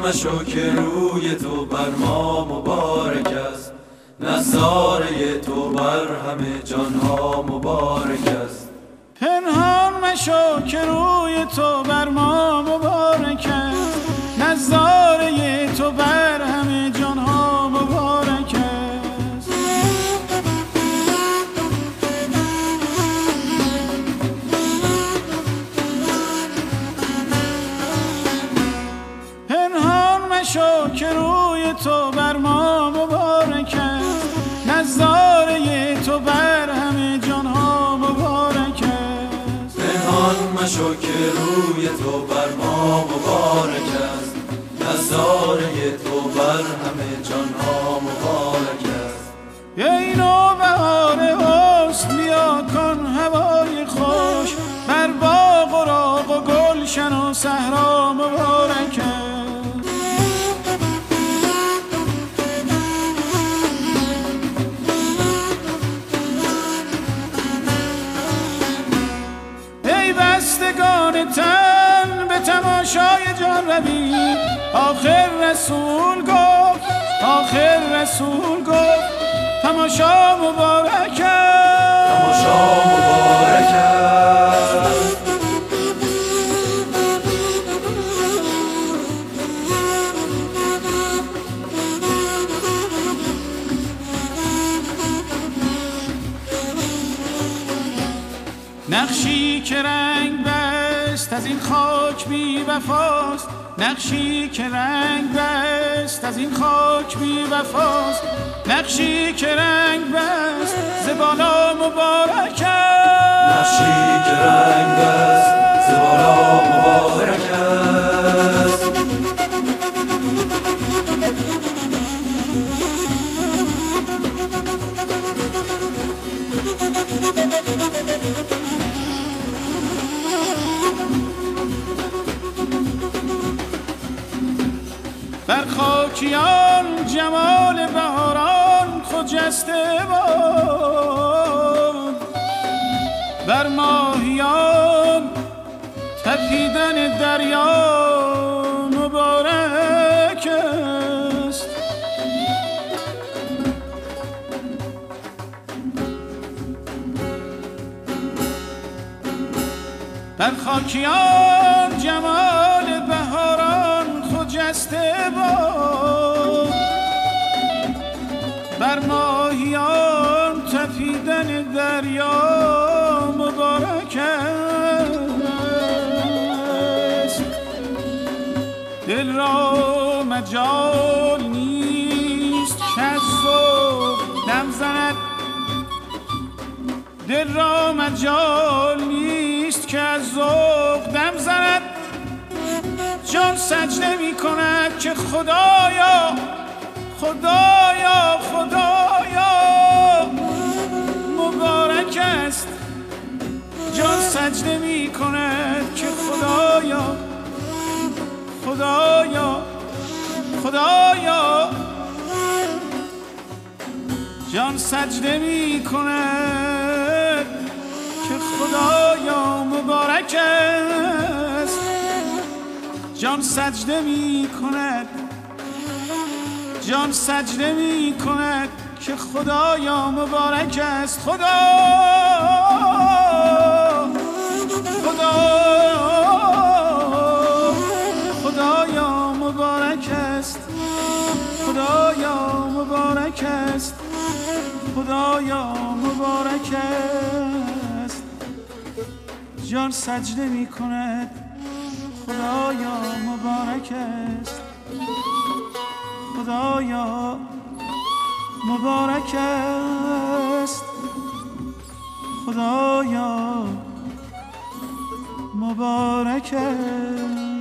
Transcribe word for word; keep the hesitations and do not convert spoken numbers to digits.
مشو که روی تو بر ما مبارک است، نظاره تو بر همه جانها مبارک است. پنهان مشو که روی تو بر ما مبارک است، نظاره تو بر همه جانها مبارک است. پنهان مشو که روی تو بر ما مبارک است، نظاره تو بر همه جانها مبارک است. پنهان مشو که روی تو بر ما مبارک است، نظاره تو بر همه جانها مبارک است. ای نوبهار حسن بیا کن هوای خوش، بر باغ و راغ و گلشن و صحرا مبارک است. ای بستگان تن به تماشای جان روید، آخر رسول گفت آخر رسول گفت تماشا مبارک است، تماشا مبارک است. نقشی که رنگ بست از این خاک بی وفاست، نقشی که رنگ بست از این خاک بی وفاست، نقشی که رنگ بست ز بالا مبارک است، نقشی که رنگ بست ز بالا مبارک است. بر خاکیان جمال بهاران خجسته باد، بر ماهیان تپیدن دریا مبارک است. بر خاکیان جمال بهاران خجسته باد، بر ماهیان تپیدن دریا مبارک است. دل را مجال نیست که از ذوق دم زند، دل را مجال نیست که از ذوق دم زند. جان سجده می کند که خدایا خدایا خدایا مبارک است. جان سجده می کند که خدایا خدایا خدایا. جان سجده می کند که خدایا مبارک است. جان سجده می کند، جان سجده می کند که خدایا مبارک است. خدا خدا خدایا مبارک است، خدایا مبارک است، خدایا مبارک است. جان سجده می کند خدایا مبارک است، خدایا مبارک است، خدایا مبارک است.